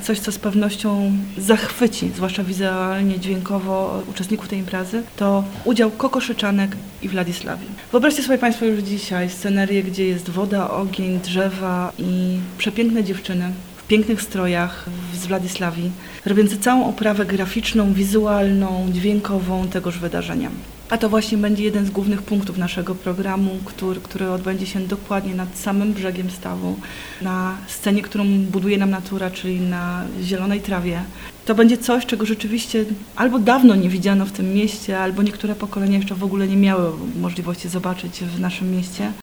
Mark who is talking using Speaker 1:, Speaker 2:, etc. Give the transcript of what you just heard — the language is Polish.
Speaker 1: coś, co z pewnością zachwyci, zwłaszcza wizualnie, dźwiękowo uczestników tej imprezy, to udział Kokoszyczanek i Władysławii. Wyobraźcie sobie Państwo już dzisiaj scenerię, gdzie jest woda, ogień, drzewa i przepiękne dziewczyny w pięknych strojach z Władysławii, robiące całą oprawę graficzną, wizualną, dźwiękową tegoż wydarzenia. A to właśnie będzie jeden z głównych punktów naszego programu, który odbędzie się dokładnie nad samym brzegiem stawu, na scenie, którą buduje nam natura, czyli na zielonej trawie. To będzie coś, czego rzeczywiście albo dawno nie widziano w tym mieście, albo niektóre pokolenia jeszcze w ogóle nie miały możliwości zobaczyć w naszym mieście.